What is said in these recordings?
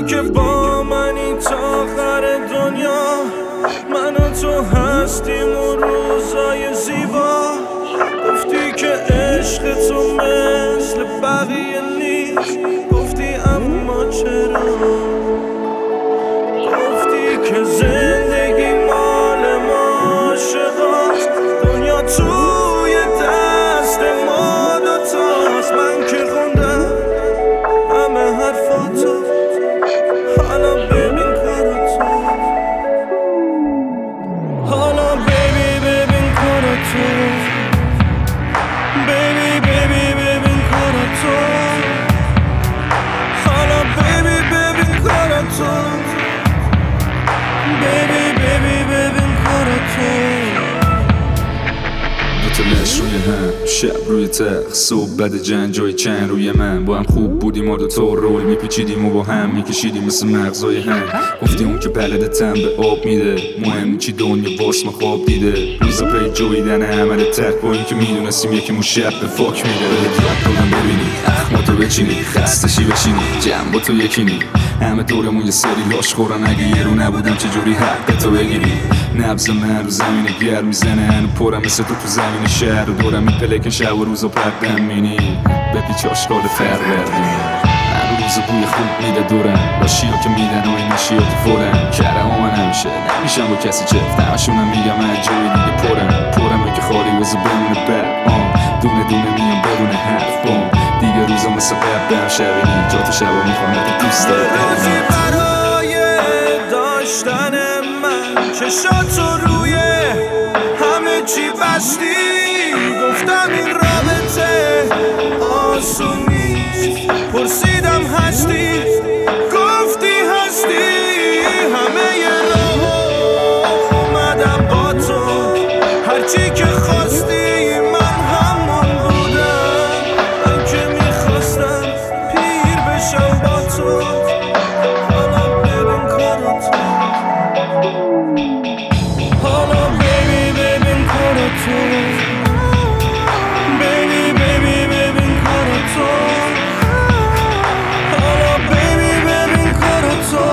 که با منی تا آخر دنیا، من و تو هستیم و روزای زیبا. گفتی که عشق تو مثل بقیه نیست، گفتی اما چرا؟ گفتی که زندگی مال ما عاشقاست، دنیا توی دست ما دوتاست. من که خوندم همه حرفاتو، حالا ببین کاراتو، حالا ببین کاراتو، ببین کاراتو، حالا ببین کاراتو، ببین کاراتو. دو تا لش روی هم، شب روی تخت، صبح بعد جنگ جای چند روی من. با هم خوب بودیم و دوتا رول میپیچیدیم و با هم میکشیدیم مثل مغزای هم. گفتی اون که بلدتم به آب میده، مهم چی دنیا واس ما خواب دیده. روزا پی جویدن عمل تک با این که میدونستیم یکی مو شب به فاک میده. یاد کنم ببینی اخماتو بچینی، خستشی بشینی جمع با تو یکینی. همه دورمون یه سری لاش خورن، اگه یه رو نبودم چجوری حق تو بگیری؟ نبض من رو زمین گرم میزنه، هنو پرم مثل تو زمین شهر. و دورم میپلکن شب و روزا پردم مینی بپیچ آشغال فروردین. هر روز بوی خوب میده دورم، لاشی ها که میدن و این نشی ها که فورم. کرم ها من نمیشم با کسی چفت، همشونم میگم من جای دیگه پرم که خالی وزا بمونه بر دونه میام بدون حرف بام. دیگه روزا مثل قبلم شبینی، جا تو شبا میخوام دوست داره روزی برای داشتن من، چشاتو روی همه چی بستی. گفتم این رابطه آسون نیست، پرسیدم هستی، گفتی هستی. همه ی راه اومدم با تو، هرچی که خواستی من همون بودم. من که میخواستم پیر بشم با تو، حالا ببین کاراتو، حالا ببین کاراتو، ببین کاراتو، حالا ببین کاراتو،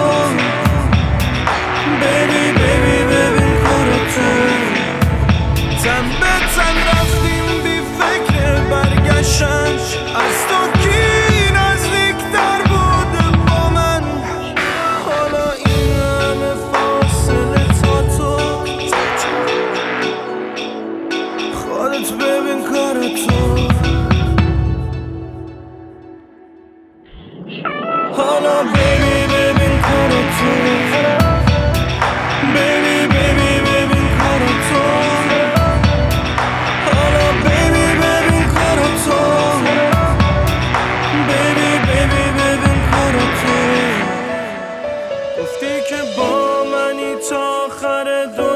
ببین کاراتو. تن به تن رفتیم بی فکر برگشتن، از تو کی نزدیکتر بوده با من؟ حالا این همه فاصله تا تو، خودت ببین کاراتو، حالا ببین کاراتو، ببین کاراتو، حالا ببین کاراتو، ببین کاراتو. گفتی که با منی تا آخر دنیا،